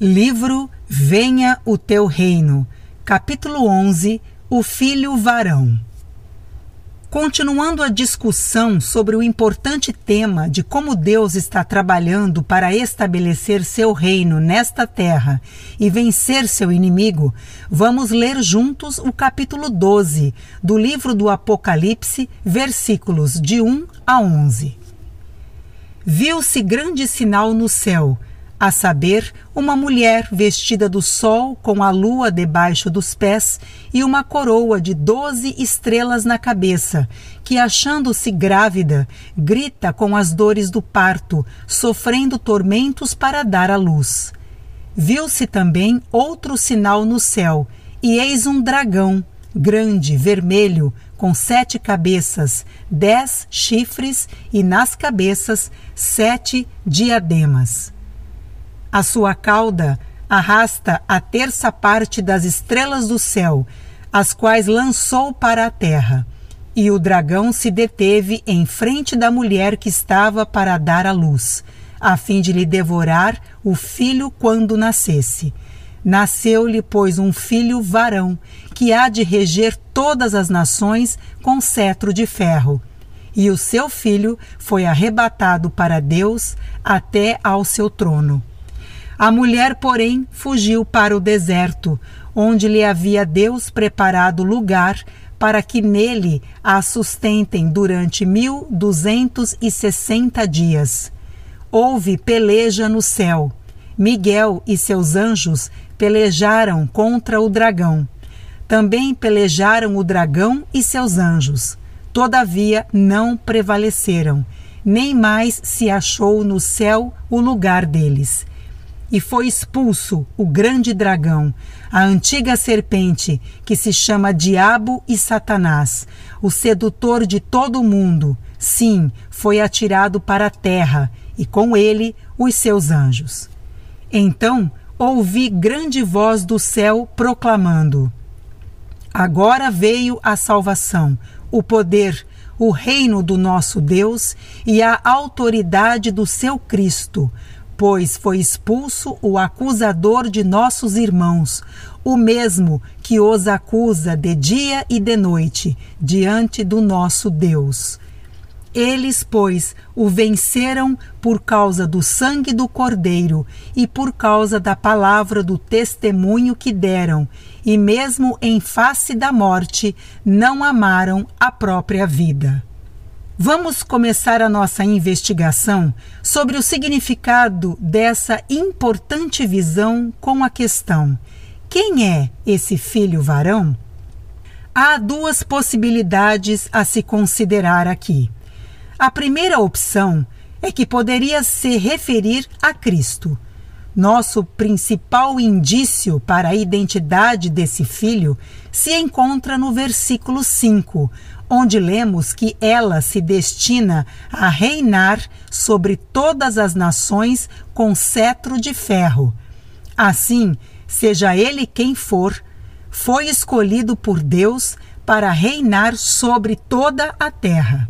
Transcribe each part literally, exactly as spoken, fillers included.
Livro Venha o Teu Reino, capítulo onze, O Filho Varão. Continuando a discussão sobre o importante tema de como Deus está trabalhando para estabelecer seu reino nesta terra e vencer seu inimigo, vamos ler juntos o capítulo doze do livro do Apocalipse, versículos de um a onze. Viu-se grande sinal no céu, a saber, uma mulher vestida do sol com a lua debaixo dos pés e uma coroa de doze estrelas na cabeça, que, achando-se grávida, grita com as dores do parto, sofrendo tormentos para dar à luz. Viu-se também outro sinal no céu, e eis um dragão, grande, vermelho, com sete cabeças, dez chifres e nas cabeças sete diademas. A sua cauda arrasta a terça parte das estrelas do céu, as quais lançou para a terra. E o dragão se deteve em frente da mulher que estava para dar à luz, a fim de lhe devorar o filho quando nascesse. Nasceu-lhe, pois, um filho varão, que há de reger todas as nações com cetro de ferro. E o seu filho foi arrebatado para Deus até ao seu trono. A mulher, porém, fugiu para o deserto, onde lhe havia Deus preparado lugar para que nele a sustentem durante mil duzentos e sessenta dias. Houve peleja no céu. Miguel e seus anjos pelejaram contra o dragão. Também pelejaram o dragão e seus anjos. Todavia não prevaleceram, nem mais se achou no céu o lugar deles. E foi expulso o grande dragão, a antiga serpente, que se chama Diabo e Satanás, o sedutor de todo o mundo. Sim, foi atirado para a terra, e com ele os seus anjos. Então ouvi grande voz do céu proclamando: Agora veio a salvação, o poder, o reino do nosso Deus e a autoridade do seu Cristo, pois foi expulso o acusador de nossos irmãos, o mesmo que os acusa de dia e de noite, diante do nosso Deus. Eles, pois, o venceram por causa do sangue do Cordeiro e por causa da palavra do testemunho que deram, e mesmo em face da morte, não amaram a própria vida. Vamos começar a nossa investigação sobre o significado dessa importante visão com a questão: quem é esse filho varão? Há duas possibilidades a se considerar aqui. A primeira opção é que poderia se referir a Cristo. Nosso principal indício para a identidade desse filho se encontra no versículo cinco, onde lemos que ela se destina a reinar sobre todas as nações com cetro de ferro. Assim, seja ele quem for, foi escolhido por Deus para reinar sobre toda a terra.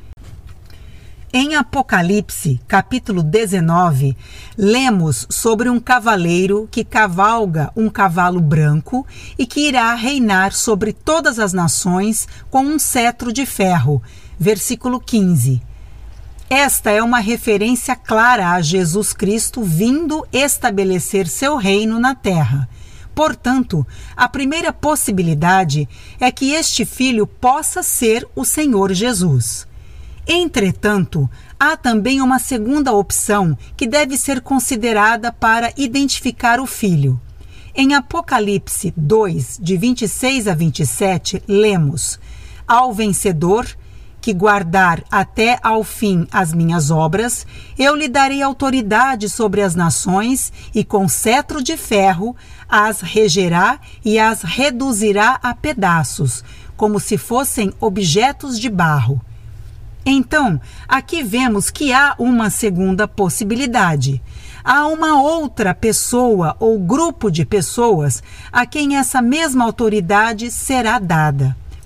Em Apocalipse, capítulo dezenove, lemos sobre um cavaleiro que cavalga um cavalo branco e que irá reinar sobre todas as nações com um cetro de ferro. Versículo quinze. Esta é uma referência clara a Jesus Cristo vindo estabelecer seu reino na terra. Portanto, a primeira possibilidade é que este filho possa ser o Senhor Jesus. Entretanto, há também uma segunda opção que deve ser considerada para identificar o filho. Em Apocalipse dois, de vinte e seis a vinte e sete, lemos: Ao vencedor, que guardar até ao fim as minhas obras, eu lhe darei autoridade sobre as nações, e com cetro de ferro as regerá e as reduzirá a pedaços, como se fossem objetos de barro. Então, aqui vemos que há uma segunda possibilidade. Há uma outra pessoa ou grupo de pessoas a quem essa mesma autoridade será dada.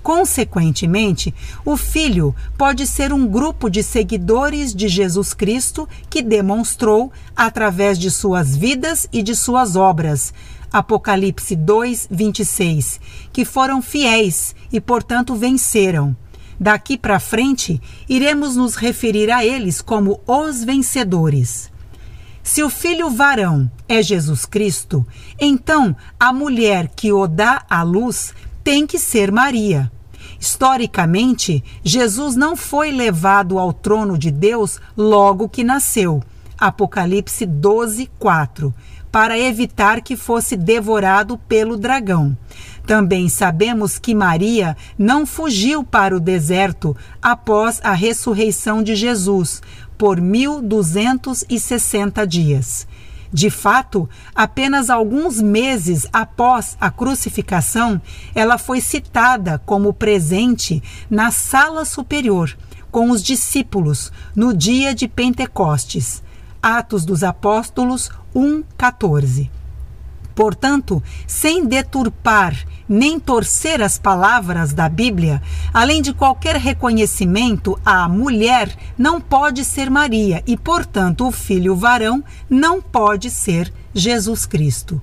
Consequentemente, o Filho pode ser um grupo de seguidores de Jesus Cristo que demonstrou, através de suas vidas e de suas obras, Apocalipse dois, vinte e seis, que foram fiéis e, portanto, venceram. Daqui para frente, iremos nos referir a eles como os vencedores. Se o filho varão é Jesus Cristo, então a mulher que o dá à luz tem que ser Maria. Historicamente, Jesus não foi levado ao trono de Deus logo que nasceu, Apocalipse doze, quatro, para evitar que fosse devorado pelo dragão. Também sabemos que Maria não fugiu para o deserto após a ressurreição de Jesus, por mil duzentos e sessenta dias. De fato, apenas alguns meses após a crucificação, ela foi citada como presente na sala superior, com os discípulos, no dia de Pentecostes. Atos dos Apóstolos um, quatorze. Portanto, sem deturpar nem torcer as palavras da Bíblia, além de qualquer reconhecimento, a mulher não pode ser Maria e, portanto, o filho varão não pode ser Jesus Cristo.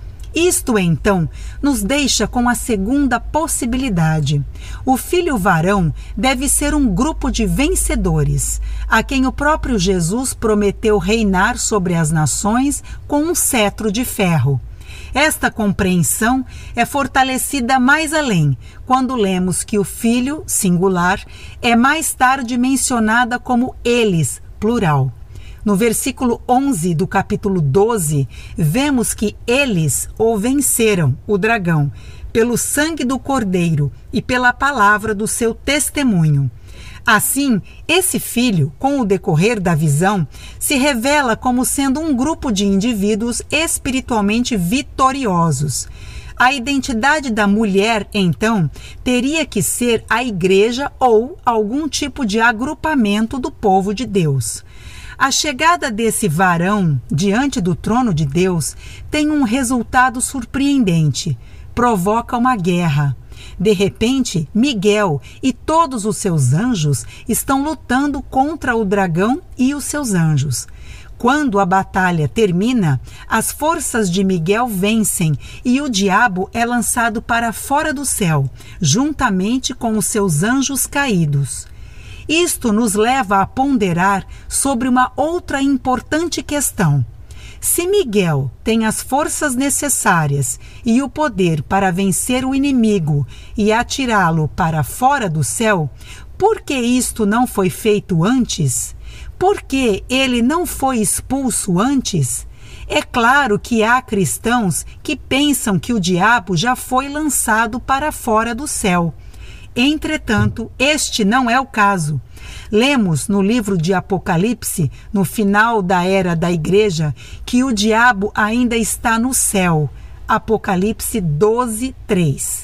Isto, então, nos deixa com a segunda possibilidade. O filho varão deve ser um grupo de vencedores, a quem o próprio Jesus prometeu reinar sobre as nações com um cetro de ferro. Esta compreensão é fortalecida mais além, quando lemos que o filho, singular, é mais tarde mencionada como eles, plural. No versículo onze do capítulo doze, vemos que eles o venceram, o dragão, pelo sangue do Cordeiro e pela palavra do seu testemunho. Assim, esse filho, com o decorrer da visão, se revela como sendo um grupo de indivíduos espiritualmente vitoriosos. A identidade da mulher, então, teria que ser a igreja ou algum tipo de agrupamento do povo de Deus. A chegada desse varão diante do trono de Deus tem um resultado surpreendente. Provoca uma guerra. De repente, Miguel e todos os seus anjos estão lutando contra o dragão e os seus anjos. Quando a batalha termina, as forças de Miguel vencem e o diabo é lançado para fora do céu, juntamente com os seus anjos caídos. Isto nos leva a ponderar sobre uma outra importante questão. Se Miguel tem as forças necessárias e o poder para vencer o inimigo e atirá-lo para fora do céu, por que isto não foi feito antes? Por que ele não foi expulso antes? É claro que há cristãos que pensam que o diabo já foi lançado para fora do céu. Entretanto, este não é o caso. Lemos no livro de Apocalipse, no final da era da igreja, que o diabo ainda está no céu. Apocalipse doze, três.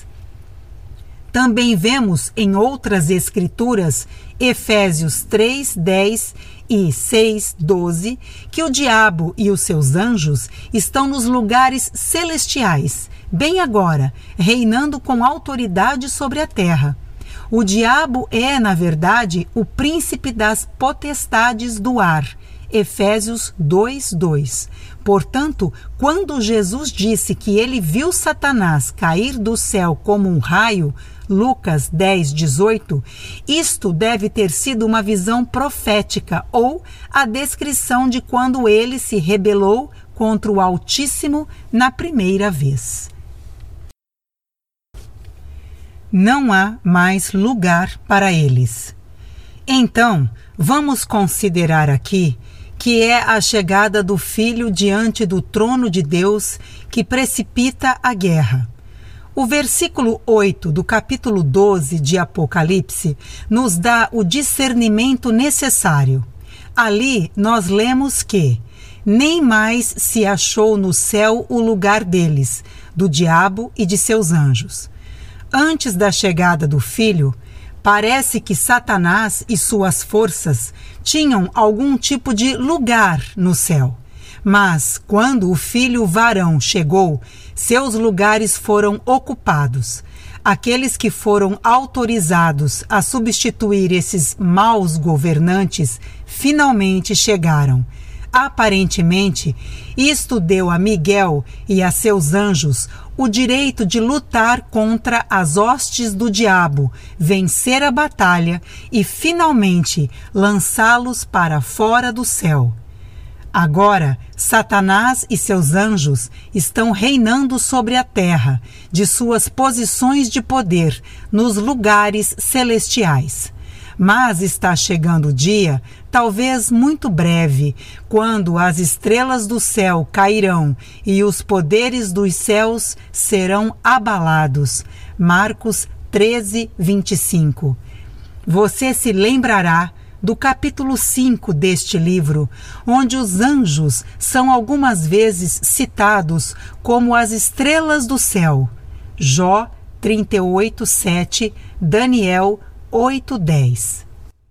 Também vemos em outras escrituras, Efésios três, dez e seis, doze, que o diabo e os seus anjos estão nos lugares celestiais, bem agora, reinando com autoridade sobre a terra. O diabo é, na verdade, o príncipe das potestades do ar. Efésios dois, dois. Portanto, quando Jesus disse que ele viu Satanás cair do céu como um raio, Lucas dez, dezoito, isto deve ter sido uma visão profética ou a descrição de quando ele se rebelou contra o Altíssimo na primeira vez. Não há mais lugar para eles. Então, vamos considerar aqui que é a chegada do Filho diante do trono de Deus que precipita a guerra. O versículo oito do capítulo doze de Apocalipse nos dá o discernimento necessário. Ali nós lemos que nem mais se achou no céu o lugar deles, do diabo e de seus anjos. Antes da chegada do Filho, parece que Satanás e suas forças tinham algum tipo de lugar no céu. Mas, quando o Filho varão chegou, seus lugares foram ocupados. Aqueles que foram autorizados a substituir esses maus governantes finalmente chegaram. Aparentemente, isto deu a Miguel e a seus anjos o direito de lutar contra as hostes do diabo, vencer a batalha e, finalmente, lançá-los para fora do céu. Agora, Satanás e seus anjos estão reinando sobre a terra, de suas posições de poder, nos lugares celestiais. Mas está chegando o dia, talvez muito breve, quando as estrelas do céu cairão e os poderes dos céus serão abalados. Marcos treze, vinte e cinco. Você se lembrará do capítulo cinco deste livro, onde os anjos são algumas vezes citados como as estrelas do céu. Jó trinta e oito, sete, Daniel oito, dez.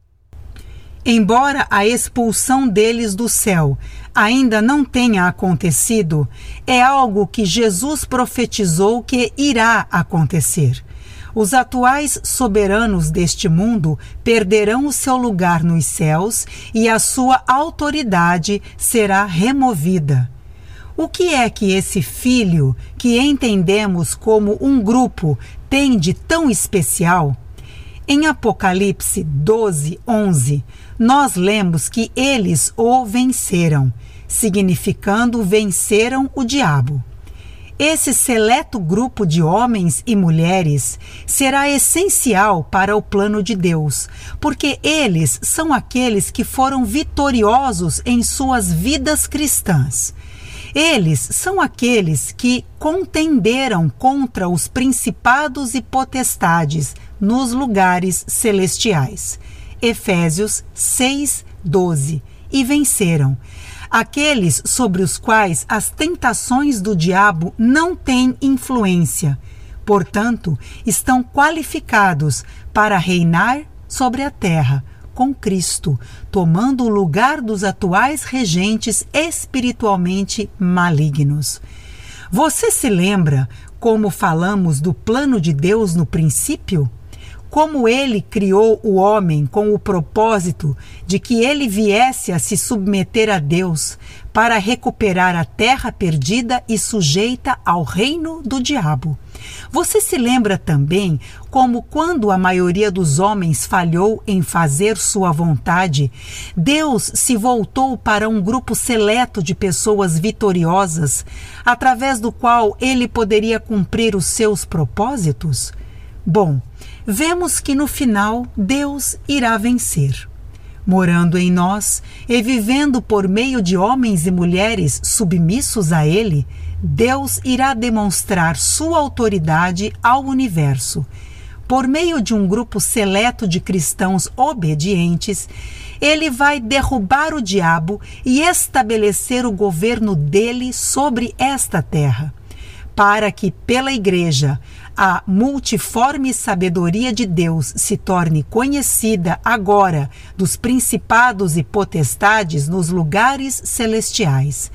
Embora a expulsão deles do céu ainda não tenha acontecido, é algo que Jesus profetizou que irá acontecer. Os atuais soberanos deste mundo perderão o seu lugar nos céus e a sua autoridade será removida. O que é que esse filho, que entendemos como um grupo, tem de tão especial? Em Apocalipse doze, onze, nós lemos que eles o venceram, significando venceram o diabo. Esse seleto grupo de homens e mulheres será essencial para o plano de Deus, porque eles são aqueles que foram vitoriosos em suas vidas cristãs. Eles são aqueles que contenderam contra os principados e potestades nos lugares celestiais. Efésios seis, doze. E venceram. Aqueles sobre os quais as tentações do diabo não têm influência. Portanto, estão qualificados para reinar sobre a terra com Cristo, tomando o lugar dos atuais regentes espiritualmente malignos. Você se lembra como falamos do plano de Deus no princípio? Como ele criou o homem com o propósito de que ele viesse a se submeter a Deus para recuperar a terra perdida e sujeita ao reino do diabo. Você se lembra também como, quando a maioria dos homens falhou em fazer sua vontade, Deus se voltou para um grupo seleto de pessoas vitoriosas, através do qual ele poderia cumprir os seus propósitos? Bom, vemos que no final Deus irá vencer. Morando em nós e vivendo por meio de homens e mulheres submissos a Ele, Deus irá demonstrar sua autoridade ao universo. Por meio de um grupo seleto de cristãos obedientes, Ele vai derrubar o diabo e estabelecer o governo dele sobre esta terra, para que, pela Igreja, a multiforme sabedoria de Deus se torne conhecida agora dos principados e potestades nos lugares celestiais.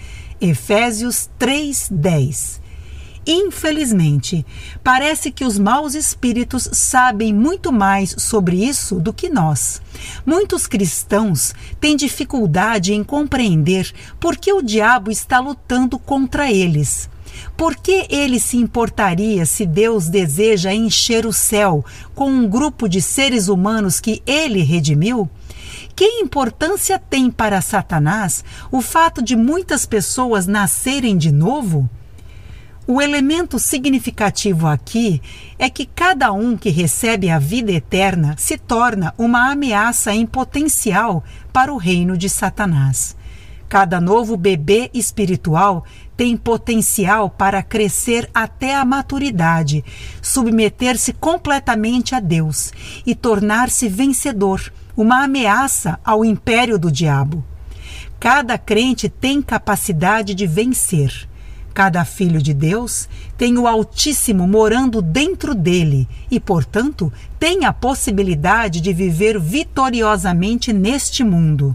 Efésios três, dez. Infelizmente, parece que os maus espíritos sabem muito mais sobre isso do que nós. Muitos cristãos têm dificuldade em compreender por que o diabo está lutando contra eles. Por que ele se importaria se Deus deseja encher o céu com um grupo de seres humanos que ele redimiu? Que importância tem para Satanás o fato de muitas pessoas nascerem de novo? O elemento significativo aqui é que cada um que recebe a vida eterna se torna uma ameaça em potencial para o reino de Satanás. Cada novo bebê espiritual tem potencial para crescer até a maturidade, submeter-se completamente a Deus e tornar-se vencedor, uma ameaça ao império do diabo. Cada crente tem capacidade de vencer. Cada filho de Deus tem o Altíssimo morando dentro dele e, portanto, tem a possibilidade de viver vitoriosamente neste mundo.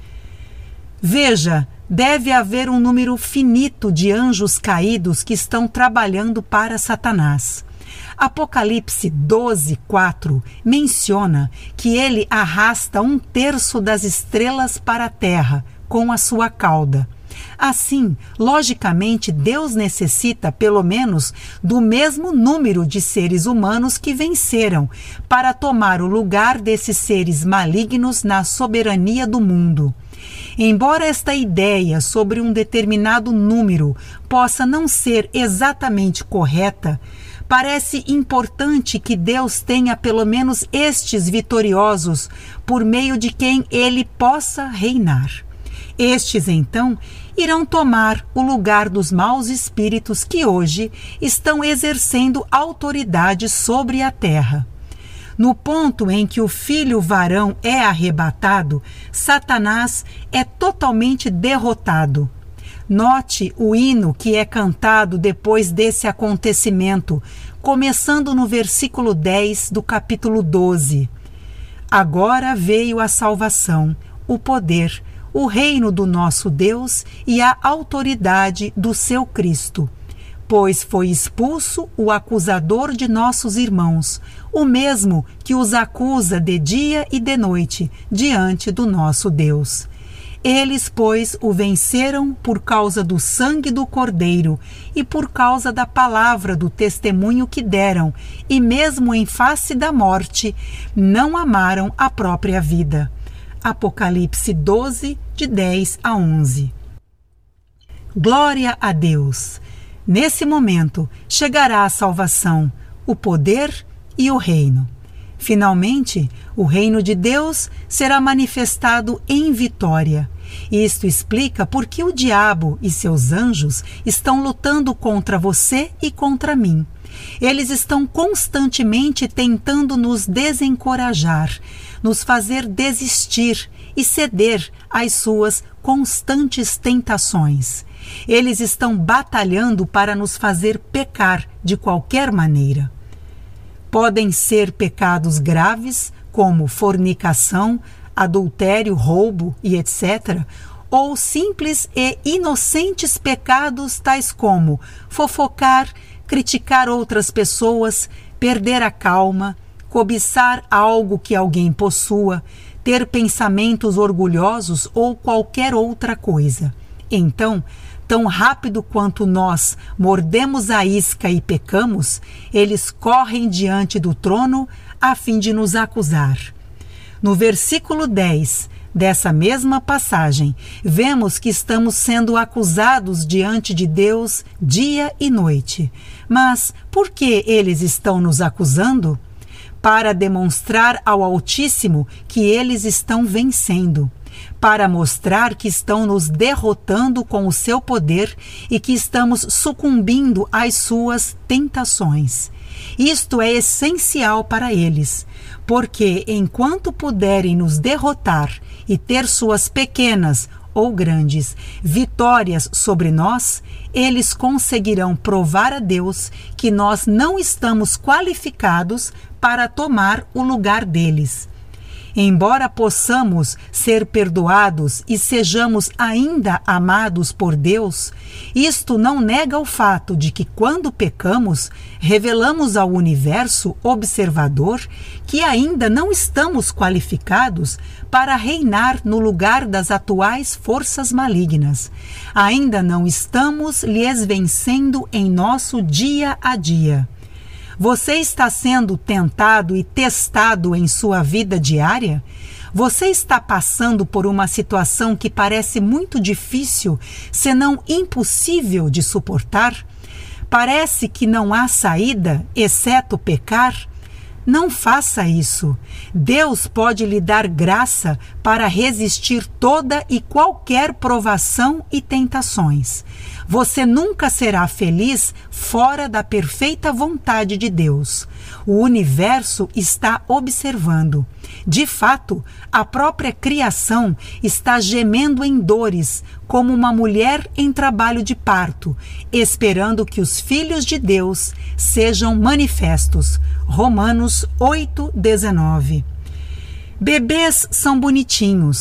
Veja, deve haver um número finito de anjos caídos que estão trabalhando para Satanás. Apocalipse doze, quatro menciona que ele arrasta um terço das estrelas para a terra com a sua cauda. Assim, logicamente, Deus necessita pelo menos do mesmo número de seres humanos que venceram para tomar o lugar desses seres malignos na soberania do mundo. Embora esta ideia sobre um determinado número possa não ser exatamente correta, parece importante que Deus tenha pelo menos estes vitoriosos por meio de quem ele possa reinar. Estes, então, irão tomar o lugar dos maus espíritos que hoje estão exercendo autoridade sobre a terra. No ponto em que o filho varão é arrebatado, Satanás é totalmente derrotado. Note o hino que é cantado depois desse acontecimento, começando no versículo dez do capítulo doze. Agora veio a salvação, o poder, o reino do nosso Deus e a autoridade do seu Cristo. Pois foi expulso o acusador de nossos irmãos, o mesmo que os acusa de dia e de noite diante do nosso Deus. Eles, pois, o venceram por causa do sangue do Cordeiro e por causa da palavra do testemunho que deram, e mesmo em face da morte, não amaram a própria vida. Apocalipse doze, de dez a onze. Glória a Deus! Nesse momento chegará a salvação, o poder e o reino. Finalmente, o reino de Deus será manifestado em vitória. Isto explica por que o diabo e seus anjos estão lutando contra você e contra mim. Eles estão constantemente tentando nos desencorajar, nos fazer desistir e ceder às suas constantes tentações. Eles estão batalhando para nos fazer pecar de qualquer maneira. Podem ser pecados graves, como fornicação, adultério, roubo e etcétera, ou simples e inocentes pecados tais como fofocar, criticar outras pessoas, perder a calma, cobiçar algo que alguém possua, ter pensamentos orgulhosos ou qualquer outra coisa. Então, tão rápido quanto nós mordemos a isca e pecamos, eles correm diante do trono a fim de nos acusar. No versículo dez dessa mesma passagem, vemos que estamos sendo acusados diante de Deus dia e noite. Mas por que eles estão nos acusando? Para demonstrar ao Altíssimo que eles estão vencendo, para mostrar que estão nos derrotando com o seu poder e que estamos sucumbindo às suas tentações. Isto é essencial para eles, porque enquanto puderem nos derrotar e ter suas pequenas ou grandes vitórias sobre nós, eles conseguirão provar a Deus que nós não estamos qualificados para tomar o lugar deles. Embora possamos ser perdoados e sejamos ainda amados por Deus, isto não nega o fato de que quando pecamos, revelamos ao universo observador que ainda não estamos qualificados para reinar no lugar das atuais forças malignas. Ainda não estamos lhes vencendo em nosso dia a dia. Você está sendo tentado e testado em sua vida diária? Você está passando por uma situação que parece muito difícil, senão impossível de suportar? Parece que não há saída, exceto pecar? Não faça isso. Deus pode lhe dar graça para resistir toda e qualquer provação e tentações. Você nunca será feliz fora da perfeita vontade de Deus. O universo está observando. De fato, a própria criação está gemendo em dores, como uma mulher em trabalho de parto, esperando que os filhos de Deus sejam manifestos. Romanos oito, dezenove. Bebês são bonitinhos.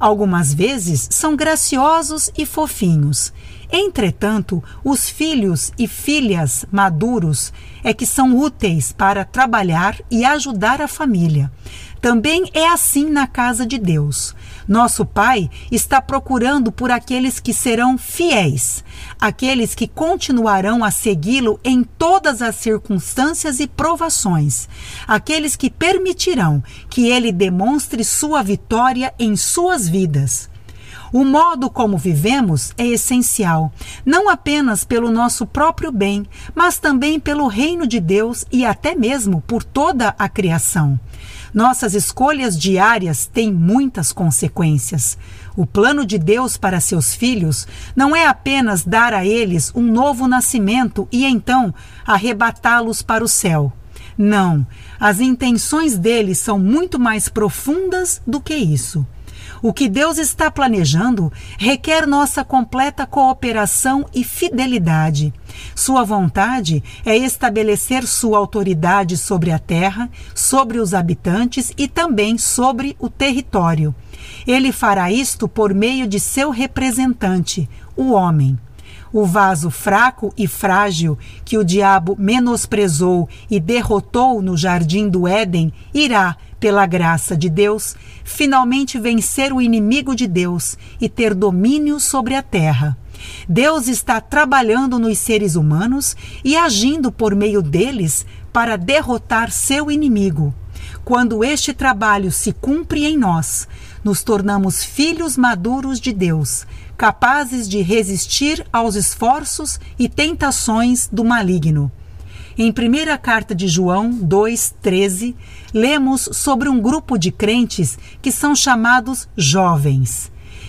Algumas vezes são graciosos e fofinhos. Entretanto, os filhos e filhas maduros é que são úteis para trabalhar e ajudar a família. Também é assim na casa de Deus. Nosso Pai está procurando por aqueles que serão fiéis, aqueles que continuarão a segui-lo em todas as circunstâncias e provações, aqueles que permitirão que ele demonstre sua vitória em suas vidas. O modo como vivemos é essencial, não apenas pelo nosso próprio bem, mas também pelo reino de Deus e até mesmo por toda a criação. Nossas escolhas diárias têm muitas consequências. O plano de Deus para seus filhos não é apenas dar a eles um novo nascimento e então arrebatá-los para o céu. Não, as intenções deles são muito mais profundas do que isso. O que Deus está planejando requer nossa completa cooperação e fidelidade. Sua vontade é estabelecer sua autoridade sobre a terra, sobre os habitantes e também sobre o território. Ele fará isto por meio de seu representante, o homem. O vaso fraco e frágil que o diabo menosprezou e derrotou no jardim do Éden irá, pela graça de Deus, finalmente vencer o inimigo de Deus e ter domínio sobre a terra. Deus está trabalhando nos seres humanos e agindo por meio deles para derrotar seu inimigo. Quando este trabalho se cumpre em nós, nos tornamos filhos maduros de Deus, capazes de resistir aos esforços e tentações do maligno. Em primeira carta de João dois, treze, lemos sobre um grupo de crentes que são chamados jovens.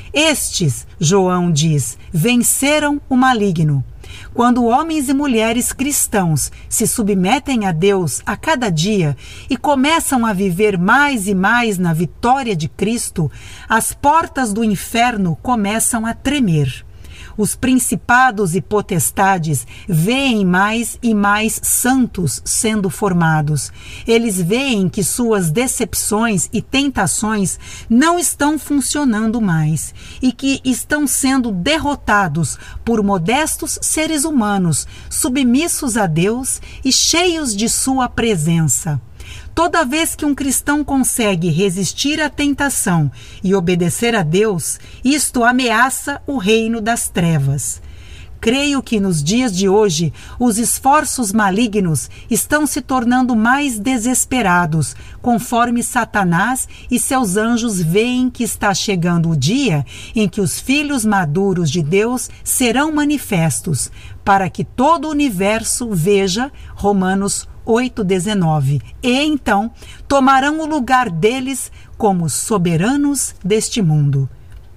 Estes, João diz, venceram o maligno. Quando homens e mulheres cristãos se submetem a Deus a cada dia e começam a viver mais e mais na vitória de Cristo, as portas do inferno começam a tremer. Os principados e potestades veem mais e mais santos sendo formados. Eles veem que suas decepções e tentações não estão funcionando mais e que estão sendo derrotados por modestos seres humanos, submissos a Deus e cheios de sua presença. Toda vez que um cristão consegue resistir à tentação e obedecer a Deus, isto ameaça o reino das trevas. Creio que nos dias de hoje, os esforços malignos estão se tornando mais desesperados, conforme Satanás e seus anjos veem que está chegando o dia em que os filhos maduros de Deus serão manifestos, para que todo o universo veja Romanos oito, dezenove, e então tomarão o lugar deles como soberanos deste mundo.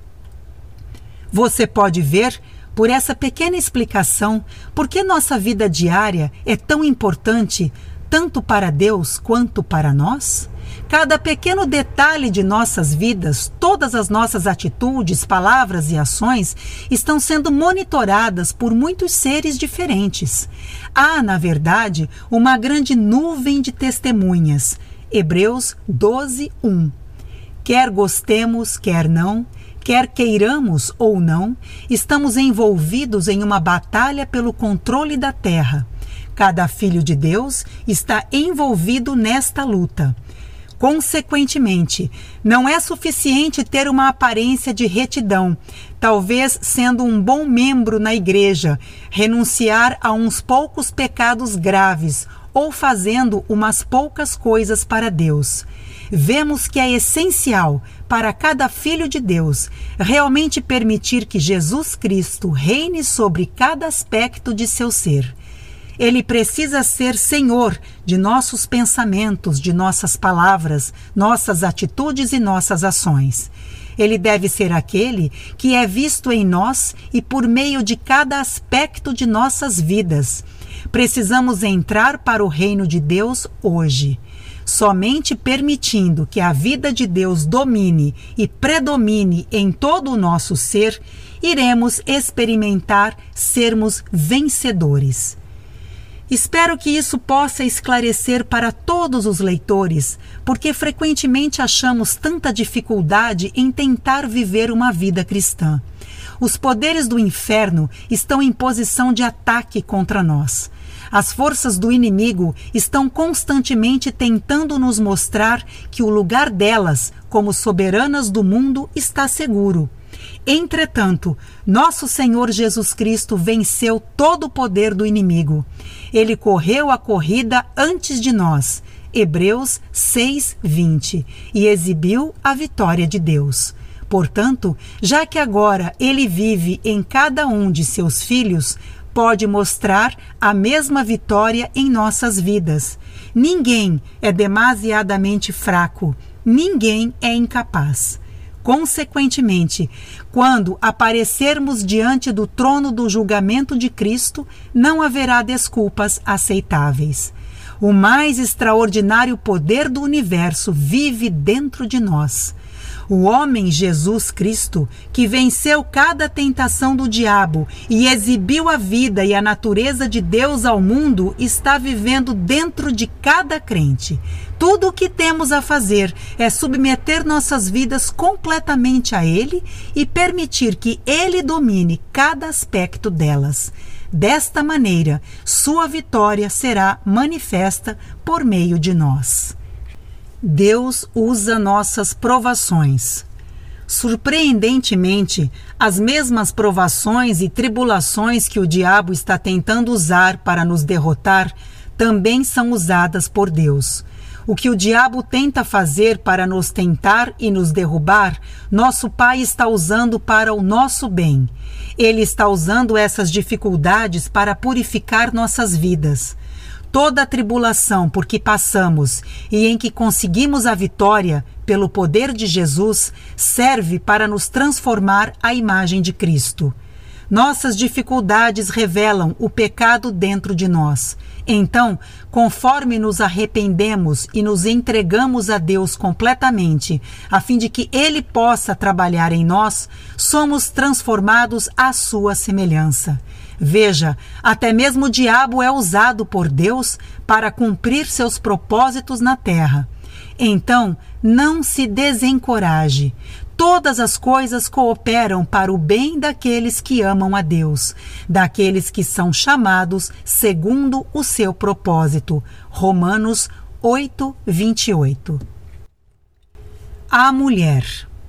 Você pode ver, por essa pequena explicação, por que nossa vida diária é tão importante, tanto para Deus quanto para nós? Cada pequeno detalhe de nossas vidas, todas as nossas atitudes, palavras e ações estão sendo monitoradas por muitos seres diferentes. Há, na verdade, uma grande nuvem de testemunhas. Hebreus doze, um. Quer gostemos, quer não, quer queiramos ou não, estamos envolvidos em uma batalha pelo controle da terra. Cada filho de Deus está envolvido nesta luta. Consequentemente, não é suficiente ter uma aparência de retidão, talvez sendo um bom membro na igreja, renunciar a uns poucos pecados graves ou fazendo umas poucas coisas para Deus. Vemos que é essencial para cada filho de Deus realmente permitir que Jesus Cristo reine sobre cada aspecto de seu ser. Ele precisa ser Senhor de nossos pensamentos, de nossas palavras, nossas atitudes e nossas ações. Ele deve ser aquele que é visto em nós e por meio de cada aspecto de nossas vidas. Precisamos entrar para o reino de Deus hoje. Somente permitindo que a vida de Deus domine e predomine em todo o nosso ser, iremos experimentar sermos vencedores. Espero que isso possa esclarecer para todos os leitores, porque frequentemente achamos tanta dificuldade em tentar viver uma vida cristã. Os poderes do inferno estão em posição de ataque contra nós. As forças do inimigo estão constantemente tentando nos mostrar que o lugar delas, como soberanas do mundo, está seguro. Entretanto, nosso Senhor Jesus Cristo venceu todo o poder do inimigo. Ele correu a corrida antes de nós, Hebreus seis, vinte, e exibiu a vitória de Deus. Portanto, já que agora ele vive em cada um de seus filhos, pode mostrar a mesma vitória em nossas vidas. Ninguém é demasiadamente fraco, ninguém é incapaz. Consequentemente, quando aparecermos diante do trono do julgamento de Cristo, não haverá desculpas aceitáveis. O mais extraordinário poder do universo vive dentro de nós. O homem Jesus Cristo, que venceu cada tentação do diabo e exibiu a vida e a natureza de Deus ao mundo, está vivendo dentro de cada crente. Tudo o que temos a fazer é submeter nossas vidas completamente a Ele e permitir que Ele domine cada aspecto delas. Desta maneira, sua vitória será manifesta por meio de nós. Deus usa nossas provações. Surpreendentemente, as mesmas provações e tribulações que o diabo está tentando usar para nos derrotar também são usadas por Deus. O que o diabo tenta fazer para nos tentar e nos derrubar, nosso Pai está usando para o nosso bem. Ele está usando essas dificuldades para purificar nossas vidas. Toda a tribulação por que passamos e em que conseguimos a vitória pelo poder de Jesus serve para nos transformar à imagem de Cristo. Nossas dificuldades revelam o pecado dentro de nós. Então, conforme nos arrependemos e nos entregamos a Deus completamente, a fim de que Ele possa trabalhar em nós, somos transformados à sua semelhança. Veja, até mesmo o diabo é usado por Deus para cumprir seus propósitos na terra. Então, não se desencoraje. Todas as coisas cooperam para o bem daqueles que amam a Deus, daqueles que são chamados segundo o seu propósito. Romanos oito, vinte e oito. A mulher.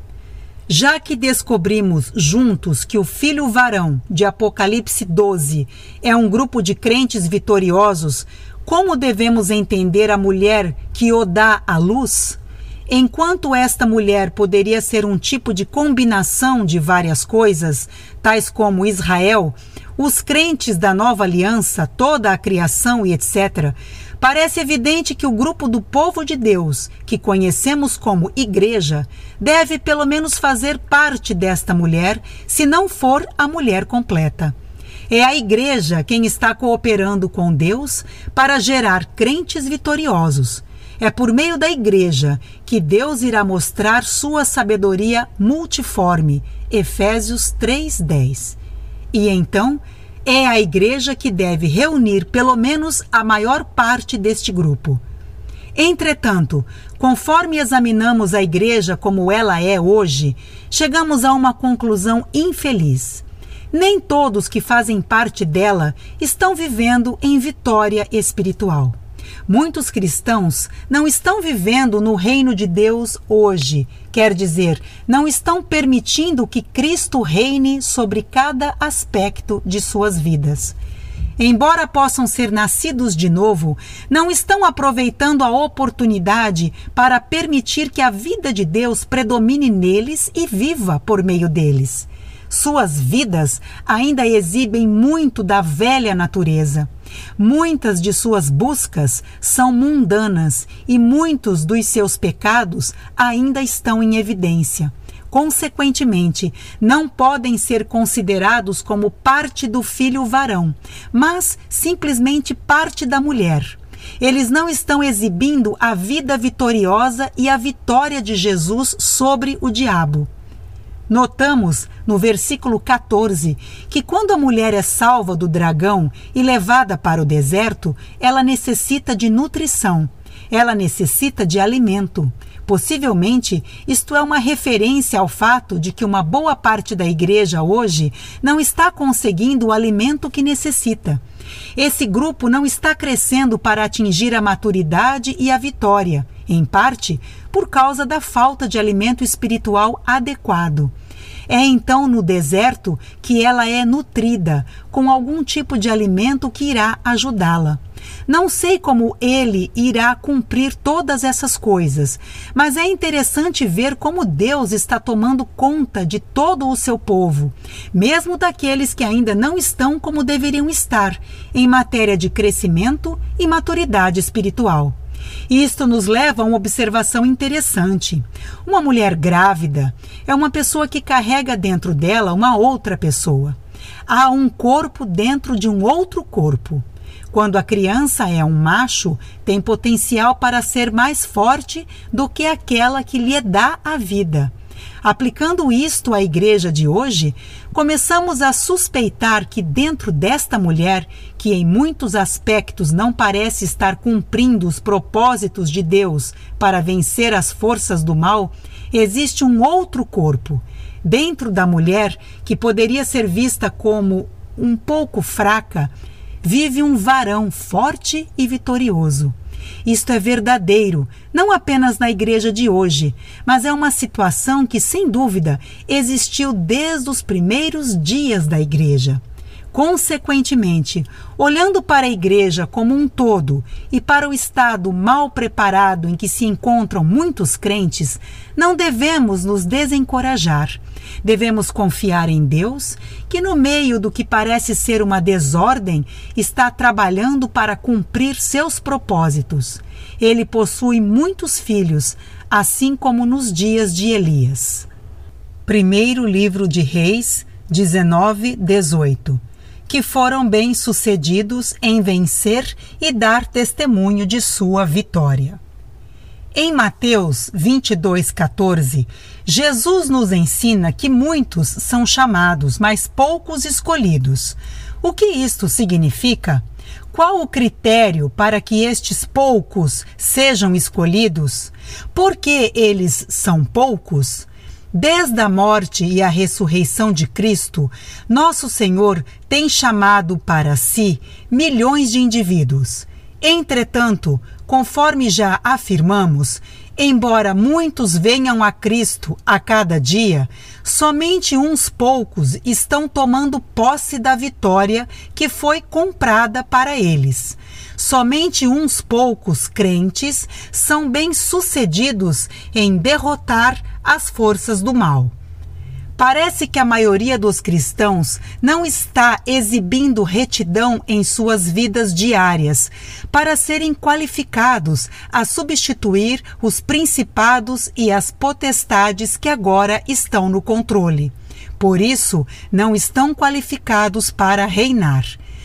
Já que descobrimos juntos que o filho varão de Apocalipse doze é um grupo de crentes vitoriosos, como devemos entender a mulher que o dá à luz? Enquanto esta mulher poderia ser um tipo de combinação de várias coisas, tais como Israel, os crentes da nova aliança, toda a criação e etcétera, parece evidente que o grupo do povo de Deus, que conhecemos como igreja, deve pelo menos fazer parte desta mulher, se não for a mulher completa. É a igreja quem está cooperando com Deus para gerar crentes vitoriosos. É por meio da igreja que Deus irá mostrar sua sabedoria multiforme. Efésios três, dez. E então, é a igreja que deve reunir pelo menos a maior parte deste grupo. Entretanto, conforme examinamos a igreja como ela é hoje, chegamos a uma conclusão infeliz. Nem todos que fazem parte dela estão vivendo em vitória espiritual. Muitos cristãos não estão vivendo no reino de Deus hoje, quer dizer, não estão permitindo que Cristo reine sobre cada aspecto de suas vidas. Embora possam ser nascidos de novo, não estão aproveitando a oportunidade para permitir que a vida de Deus predomine neles e viva por meio deles. Suas vidas ainda exibem muito da velha natureza. Muitas de suas buscas são mundanas e muitos dos seus pecados ainda estão em evidência. Consequentemente, não podem ser considerados como parte do filho varão, mas simplesmente parte da mulher. Eles não estão exibindo a vida vitoriosa e a vitória de Jesus sobre o diabo. Notamos, no versículo quatorze, que quando a mulher é salva do dragão e levada para o deserto, ela necessita de nutrição, ela necessita de alimento. Possivelmente, isto é uma referência ao fato de que uma boa parte da igreja hoje não está conseguindo o alimento que necessita. Esse grupo não está crescendo para atingir a maturidade e a vitória, em parte por causa da falta de alimento espiritual adequado. É então no deserto que ela é nutrida com algum tipo de alimento que irá ajudá-la. Não sei como ele irá cumprir todas essas coisas, mas é interessante ver como Deus está tomando conta de todo o seu povo, mesmo daqueles que ainda não estão como deveriam estar, em matéria de crescimento e maturidade espiritual. Isto nos leva a uma observação interessante. Uma mulher grávida é uma pessoa que carrega dentro dela uma outra pessoa. Há um corpo dentro de um outro corpo. Quando a criança é um macho, tem potencial para ser mais forte do que aquela que lhe dá a vida. Aplicando isto à igreja de hoje, começamos a suspeitar que dentro desta mulher, que em muitos aspectos não parece estar cumprindo os propósitos de Deus para vencer as forças do mal, existe um outro corpo. Dentro da mulher, que poderia ser vista como um pouco fraca, vive um varão forte e vitorioso. Isto é verdadeiro, não apenas na igreja de hoje, mas é uma situação que, sem dúvida, existiu desde os primeiros dias da igreja. Consequentemente, olhando para a igreja como um todo e para o estado mal preparado em que se encontram muitos crentes, não devemos nos desencorajar. Devemos confiar em Deus, que no meio do que parece ser uma desordem, está trabalhando para cumprir seus propósitos. Ele possui muitos filhos, assim como nos dias de Elias. Primeiro livro de Reis, dezenove, dezoito. Que foram bem-sucedidos em vencer e dar testemunho de sua vitória. Em Mateus vinte e dois, quatorze, Jesus nos ensina que muitos são chamados, mas poucos escolhidos. O que isto significa? Qual o critério para que estes poucos sejam escolhidos? Por que eles são poucos? Desde a morte e a ressurreição de Cristo, nosso Senhor tem chamado para si milhões de indivíduos. Entretanto, conforme já afirmamos, embora muitos venham a Cristo a cada dia, somente uns poucos estão tomando posse da vitória que foi comprada para eles. Somente uns poucos crentes são bem-sucedidos em derrotar as forças do mal. Parece que a maioria dos cristãos não está exibindo retidão em suas vidas diárias para serem qualificados a substituir os principados e as potestades que agora estão no controle. Por isso, não estão qualificados para reinar.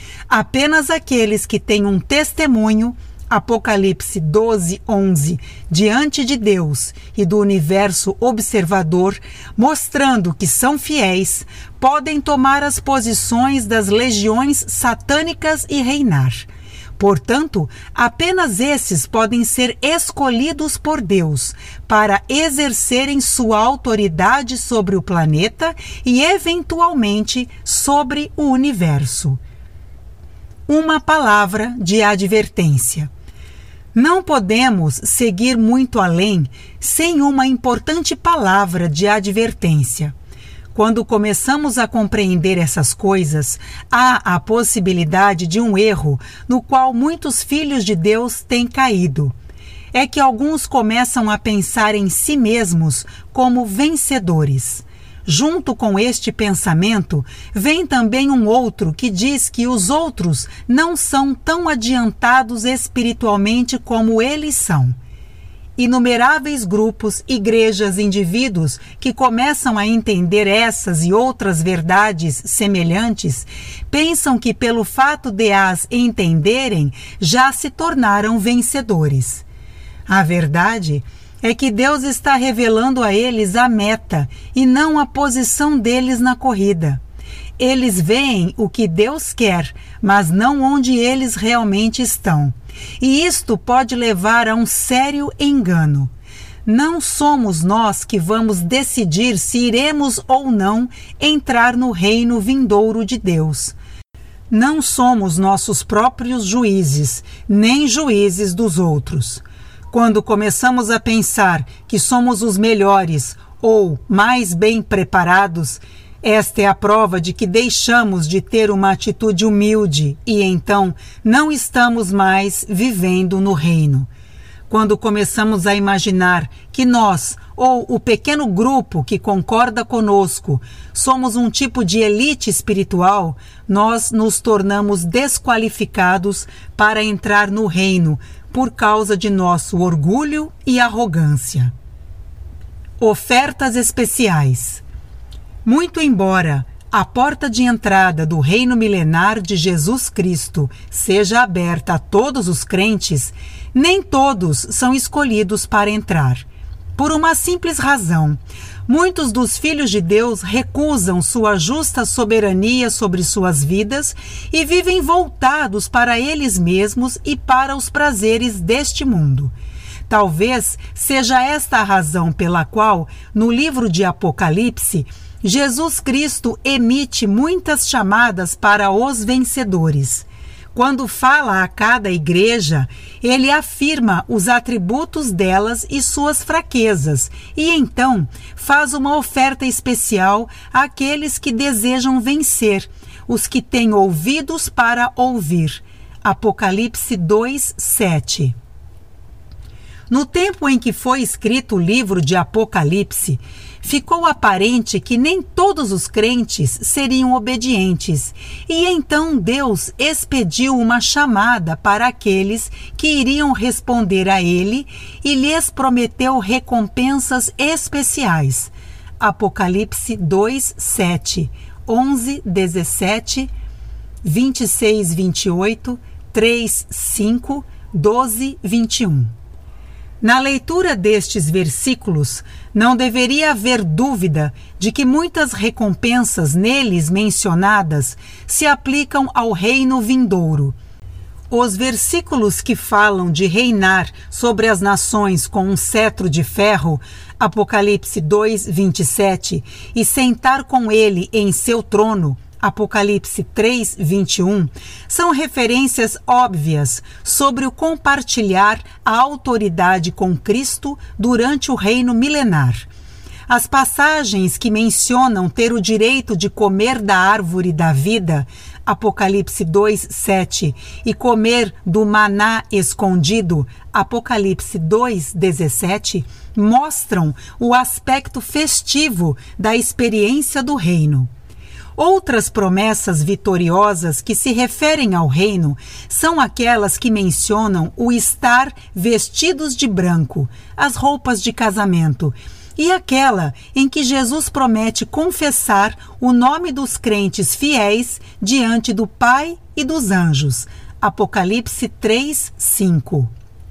Apenas aqueles que têm um testemunho, Apocalipse doze, onze, diante de Deus e do universo observador, mostrando que são fiéis, podem tomar as posições das legiões satânicas e reinar. Portanto, apenas esses podem ser escolhidos por Deus para exercerem sua autoridade sobre o planeta e, eventualmente, sobre o universo. Uma palavra de advertência. Não podemos seguir muito além sem uma importante palavra de advertência. Quando começamos a compreender essas coisas, há a possibilidade de um erro no qual muitos filhos de Deus têm caído. É que alguns começam a pensar em si mesmos como vencedores. Junto com este pensamento, vem também um outro que diz que os outros não são tão adiantados espiritualmente como eles são. Inumeráveis grupos, igrejas, indivíduos que começam a entender essas e outras verdades semelhantes, pensam que pelo fato de as entenderem, já se tornaram vencedores. A verdade é que Deus está revelando a eles a meta e não a posição deles na corrida. Eles veem o que Deus quer, mas não onde eles realmente estão. E isto pode levar a um sério engano. Não somos nós que vamos decidir se iremos ou não entrar no reino vindouro de Deus. Não somos nossos próprios juízes, nem juízes dos outros. Quando começamos a pensar que somos os melhores ou mais bem preparados, esta é a prova de que deixamos de ter uma atitude humilde e então não estamos mais vivendo no reino. Quando começamos a imaginar que nós, ou o pequeno grupo que concorda conosco, somos um tipo de elite espiritual, nós nos tornamos desqualificados para entrar no reino por causa de nosso orgulho e arrogância. Ofertas especiais. Muito embora a porta de entrada do reino milenar de Jesus Cristo seja aberta a todos os crentes, nem todos são escolhidos para entrar. Por uma simples razão, muitos dos filhos de Deus recusam sua justa soberania sobre suas vidas e vivem voltados para eles mesmos e para os prazeres deste mundo. Talvez seja esta a razão pela qual, no livro de Apocalipse, Jesus Cristo emite muitas chamadas para os vencedores. Quando fala a cada igreja, ele afirma os atributos delas e suas fraquezas, e então faz uma oferta especial àqueles que desejam vencer, os que têm ouvidos para ouvir. Apocalipse dois, sete. No tempo em que foi escrito o livro de Apocalipse, ficou aparente que nem todos os crentes seriam obedientes, e então Deus expediu uma chamada para aqueles que iriam responder a ele e lhes prometeu recompensas especiais. Apocalipse dois, sete, onze, dezessete, vinte e seis, vinte e oito, três, cinco, doze, vinte e um. Na leitura destes versículos, não deveria haver dúvida de que muitas recompensas neles mencionadas se aplicam ao reino vindouro. Os versículos que falam de reinar sobre as nações com um cetro de ferro, Apocalipse dois, vinte e sete, e sentar com ele em seu trono, Apocalipse três, vinte e um, são referências óbvias sobre o compartilhar a autoridade com Cristo durante o reino milenar. As passagens que mencionam ter o direito de comer da árvore da vida, Apocalipse dois, sete, e comer do maná escondido, Apocalipse dois, dezessete, mostram o aspecto festivo da experiência do reino. Outras promessas vitoriosas que se referem ao reino são aquelas que mencionam o estar vestidos de branco, as roupas de casamento, e aquela em que Jesus promete confessar o nome dos crentes fiéis diante do Pai e dos anjos, Apocalipse três, cinco.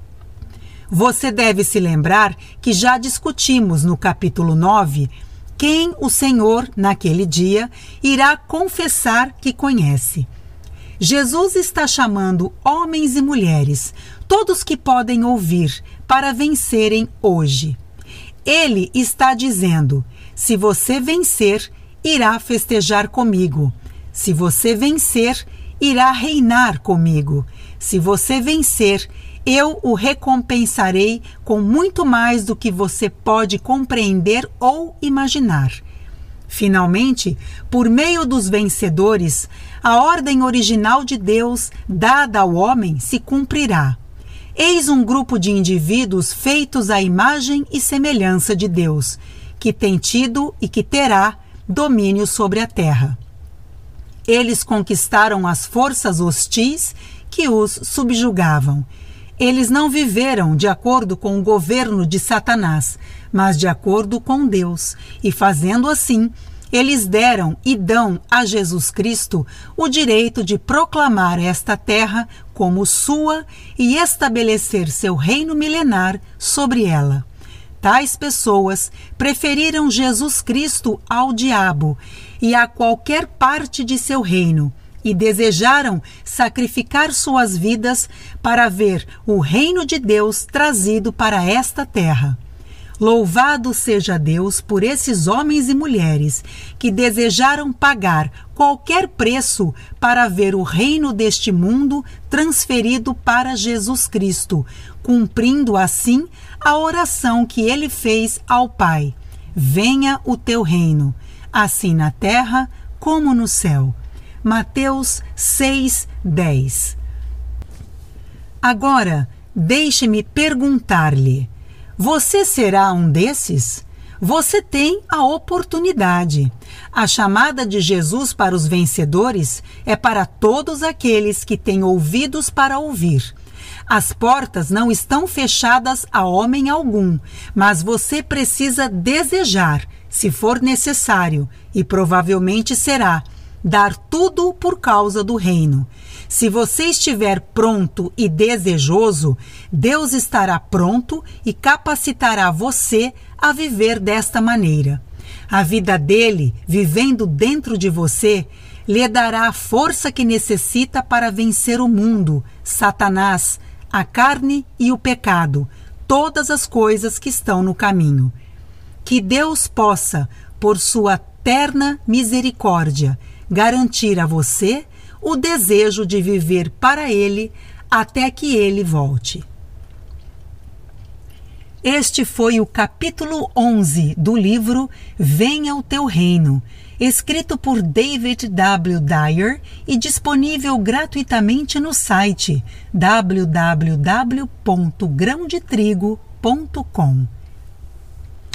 Você deve se lembrar que já discutimos no capítulo nove quem o Senhor, naquele dia, irá confessar que conhece. Jesus está chamando homens e mulheres, todos que podem ouvir, para vencerem hoje. Ele está dizendo: se você vencer, irá festejar comigo. Se você vencer, irá reinar comigo. Se você vencer, eu o recompensarei com muito mais do que você pode compreender ou imaginar. Finalmente, por meio dos vencedores, a ordem original de Deus dada ao homem se cumprirá. Eis um grupo de indivíduos feitos à imagem e semelhança de Deus, que tem tido e que terá domínio sobre a terra. Eles conquistaram as forças hostis que os subjugavam. Eles não viveram de acordo com o governo de Satanás, mas de acordo com Deus, e fazendo assim, eles deram e dão a Jesus Cristo o direito de proclamar esta terra como sua e estabelecer seu reino milenar sobre ela. tais pessoas preferiram Jesus Cristo ao diabo e a qualquer parte de seu reino, e desejaram sacrificar suas vidas para ver o reino de Deus trazido para esta terra. Louvado seja Deus por esses homens e mulheres que desejaram pagar qualquer preço para ver o reino deste mundo transferido para Jesus Cristo, cumprindo assim a oração que ele fez ao Pai: venha o teu reino, assim na terra como no céu. Mateus seis, dez. Agora, deixe-me perguntar-lhe: você será um desses? Você tem a oportunidade. A chamada de Jesus para os vencedores é para todos aqueles que têm ouvidos para ouvir. As portas não estão fechadas a homem algum, mas você precisa desejar, se for necessário, e provavelmente será, dar tudo por causa do reino. Se você estiver pronto e desejoso, Deus estará pronto e capacitará você a viver desta maneira. A vida dele, vivendo dentro de você, lhe dará a força que necessita para vencer o mundo, Satanás, a carne e o pecado, todas as coisas que estão no caminho. Que Deus possa, por sua terna misericórdia, garantir a você o desejo de viver para Ele até que Ele volte. Este foi o capítulo onze do livro Venha o Teu Reino, escrito por David W. Dyer e disponível gratuitamente no site w w w ponto grão de trigo ponto com.